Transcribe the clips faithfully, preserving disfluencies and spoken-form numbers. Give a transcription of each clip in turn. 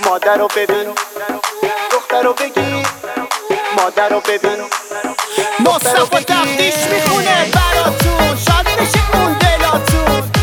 مادر رو ببین، دختر رو بگی، مادر رو ببین، مصطفی تفتیش میخونه براتون، شاد بشه اون دلاتون.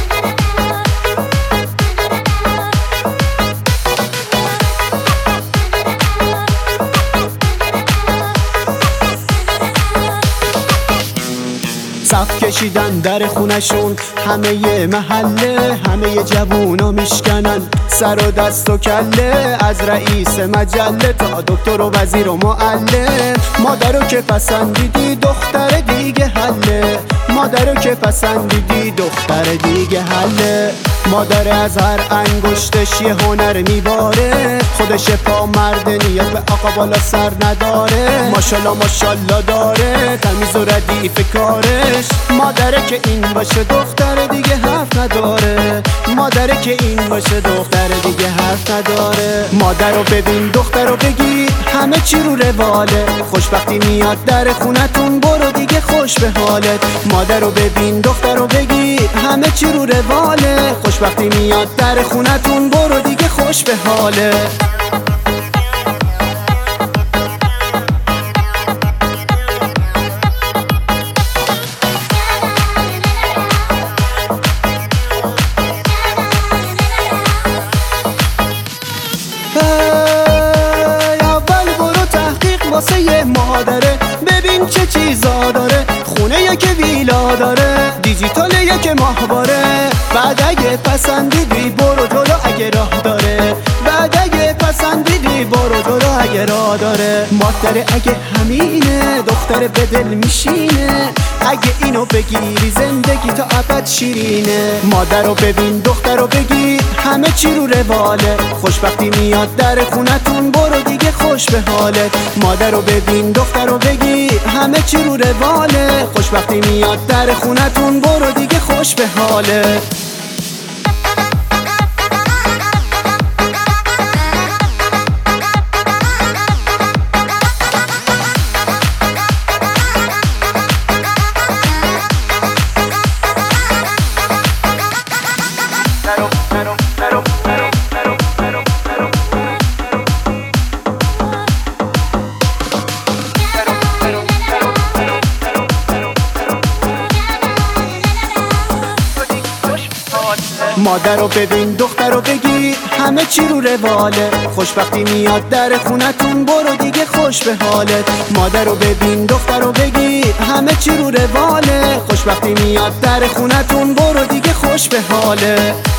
صف کشیدن در خونشون همه محله، همه جوونا میشکنن سر و دست و کله، از رئیس مجله تا دکتر و وزیر و معلم. مادرو که پسندیدی دختر دیگه حله، مادرو که پسندیدی دختر دیگه حله. مادر از هر انگشتش یه هنر میباره، خودش پا مرد نیاز به آقا بالا سر نداره. ماشالله ماشالله داره تمیز و ردیف کارش، مادره که این باشه دختر دیگه حرف نداره، مادره که این باشه دختر دیگه حرف نداره. مادر رو ببین دختر رو بگی همه چی رو رواله، خوشبختی میاد در خونتون برو دیگه خوش به حالت. مادر رو ببین دختر رو بگی همه چی رو رواله، خوشبختی میاد در خونتون برو دیگه خوش به حاله. اول برو تحقیق واسه یه مادره، ببین چه چیزا داره، خونه یا که ویلا داره، دیجیتاله یا که ماهواره. بعد اگه پسندیدی برو جلو اگه راه داره، بعد اگه پسندیدی برو جلو اگه راه داره. مادر اگه همینه دختر به دل میشینه، اگه اینو بگیری زندگی تا ابد شیرینه. مادر رو ببین دختر رو بگی همه چی رو رواله، خوشبختی میاد در خونتون برو دیگه خوش به حالت. مادر رو ببین دختر رو بگی همه چی رو رواله، خوشبختی میاد در خونتون برو دیگه خوش به حالت. مادر رو ببین دختر رو بگی همه چی رو رواله، خوشبختی میاد در خونتون برو دیگه خوش به حالت. مادر رو ببین دختر رو بگی همه چی رو رواله، خوشبختی میاد در خونتون برو دیگه خوش به حالت.